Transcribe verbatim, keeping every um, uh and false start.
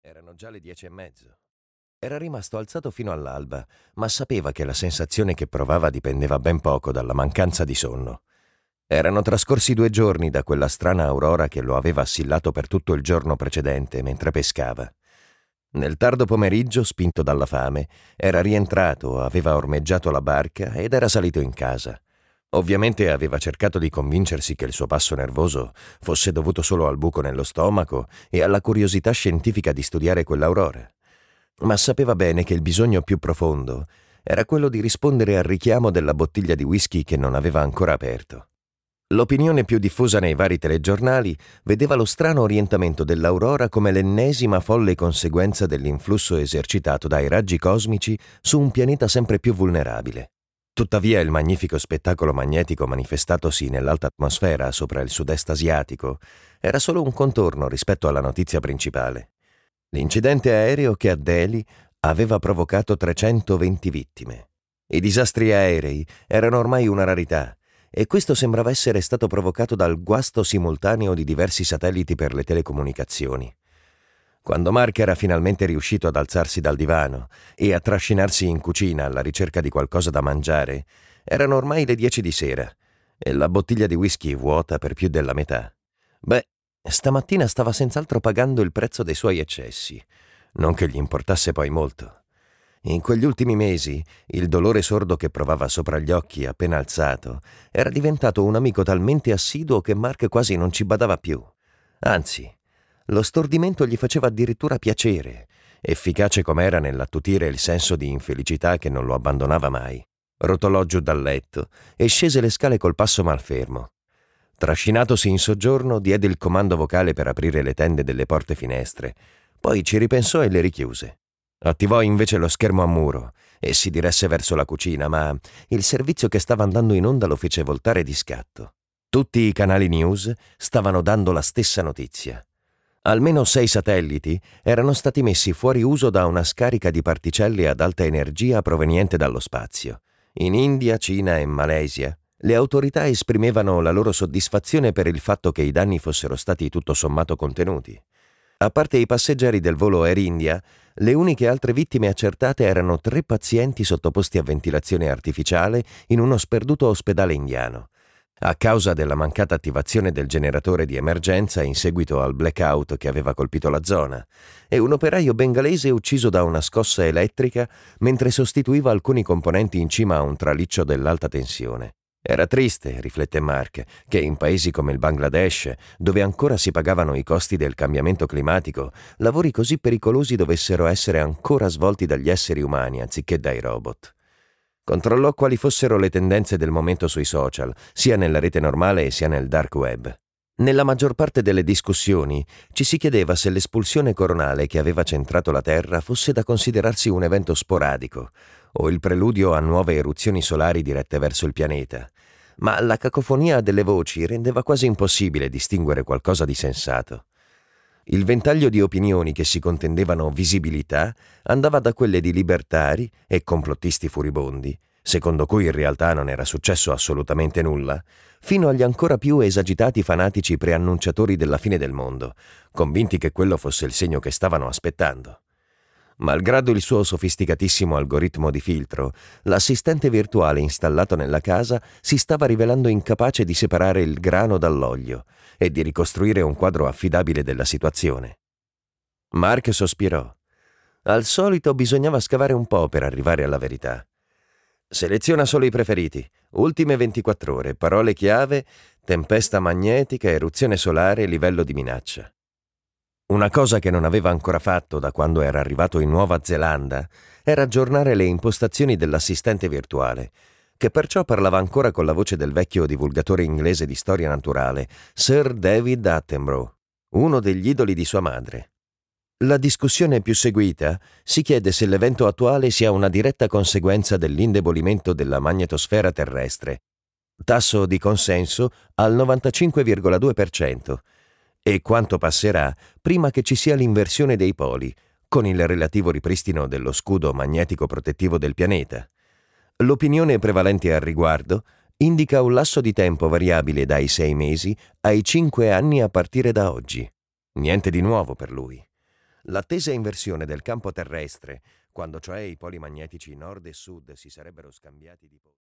Erano già le dieci e mezzo. Era rimasto alzato fino all'alba, ma sapeva che la sensazione che provava dipendeva ben poco dalla mancanza di sonno. Erano trascorsi due giorni da quella strana aurora che lo aveva assillato per tutto il giorno precedente mentre pescava. Nel tardo pomeriggio, spinto dalla fame, era rientrato, aveva ormeggiato la barca ed era salito in casa. Ovviamente aveva cercato di convincersi che il suo passo nervoso fosse dovuto solo al buco nello stomaco e alla curiosità scientifica di studiare quell'aurora. Ma sapeva bene che il bisogno più profondo era quello di rispondere al richiamo della bottiglia di whisky che non aveva ancora aperto. L'opinione più diffusa nei vari telegiornali vedeva lo strano orientamento dell'aurora come l'ennesima folle conseguenza dell'influsso esercitato dai raggi cosmici su un pianeta sempre più vulnerabile. Tuttavia il magnifico spettacolo magnetico manifestatosi nell'alta atmosfera sopra il sud-est asiatico era solo un contorno rispetto alla notizia principale. L'incidente aereo che a Delhi aveva provocato trecentoventi vittime. I disastri aerei erano ormai una rarità e questo sembrava essere stato provocato dal guasto simultaneo di diversi satelliti per le telecomunicazioni. Quando Mark era finalmente riuscito ad alzarsi dal divano e a trascinarsi in cucina alla ricerca di qualcosa da mangiare, erano ormai le dieci di sera e la bottiglia di whisky vuota per più della metà. Beh, stamattina stava senz'altro pagando il prezzo dei suoi eccessi, non che gli importasse poi molto. In quegli ultimi mesi, il dolore sordo che provava sopra gli occhi appena alzato era diventato un amico talmente assiduo che Mark quasi non ci badava più. Anzi, lo stordimento gli faceva addirittura piacere, efficace com'era nell'attutire il senso di infelicità che non lo abbandonava mai. Rotolò giù dal letto e scese le scale col passo malfermo. Trascinatosi in soggiorno, diede il comando vocale per aprire le tende delle porte-finestre, poi ci ripensò e le richiuse. Attivò invece lo schermo a muro e si diresse verso la cucina, ma il servizio che stava andando in onda lo fece voltare di scatto. Tutti i canali news stavano dando la stessa notizia. Almeno sei satelliti erano stati messi fuori uso da una scarica di particelle ad alta energia proveniente dallo spazio. In India, Cina e Malesia le autorità esprimevano la loro soddisfazione per il fatto che i danni fossero stati tutto sommato contenuti. A parte i passeggeri del volo Air India, le uniche altre vittime accertate erano tre pazienti sottoposti a ventilazione artificiale in uno sperduto ospedale indiano, a causa della mancata attivazione del generatore di emergenza in seguito al blackout che aveva colpito la zona, e un operaio bengalese ucciso da una scossa elettrica mentre sostituiva alcuni componenti in cima a un traliccio dell'alta tensione. Era triste, riflette Mark, che in paesi come il Bangladesh, dove ancora si pagavano i costi del cambiamento climatico, lavori così pericolosi dovessero essere ancora svolti dagli esseri umani anziché dai robot. Controllò quali fossero le tendenze del momento sui social, sia nella rete normale sia nel dark web. Nella maggior parte delle discussioni ci si chiedeva se l'espulsione coronale che aveva centrato la Terra fosse da considerarsi un evento sporadico o il preludio a nuove eruzioni solari dirette verso il pianeta, ma la cacofonia delle voci rendeva quasi impossibile distinguere qualcosa di sensato. Il ventaglio di opinioni che si contendevano visibilità andava da quelle di libertari e complottisti furibondi, secondo cui in realtà non era successo assolutamente nulla, fino agli ancora più esagitati fanatici preannunciatori della fine del mondo, convinti che quello fosse il segno che stavano aspettando. Malgrado il suo sofisticatissimo algoritmo di filtro, l'assistente virtuale installato nella casa si stava rivelando incapace di separare il grano dall'olio e di ricostruire un quadro affidabile della situazione. Mark sospirò. Al solito bisognava scavare un po' per arrivare alla verità. Seleziona solo i preferiti. Ultime ventiquattro ore, parole chiave, tempesta magnetica, eruzione solare, livello di minaccia. Una cosa che non aveva ancora fatto da quando era arrivato in Nuova Zelanda era aggiornare le impostazioni dell'assistente virtuale, che perciò parlava ancora con la voce del vecchio divulgatore inglese di storia naturale, Sir David Attenborough, uno degli idoli di sua madre. La discussione più seguita si chiede se l'evento attuale sia una diretta conseguenza dell'indebolimento della magnetosfera terrestre, tasso di consenso al novantacinque virgola due per cento, e quanto passerà prima che ci sia l'inversione dei poli, con il relativo ripristino dello scudo magnetico protettivo del pianeta. L'opinione prevalente al riguardo indica un lasso di tempo variabile dai sei mesi ai cinque anni a partire da oggi. Niente di nuovo per lui. L'attesa inversione del campo terrestre, quando cioè i poli magnetici nord e sud si sarebbero scambiati di po-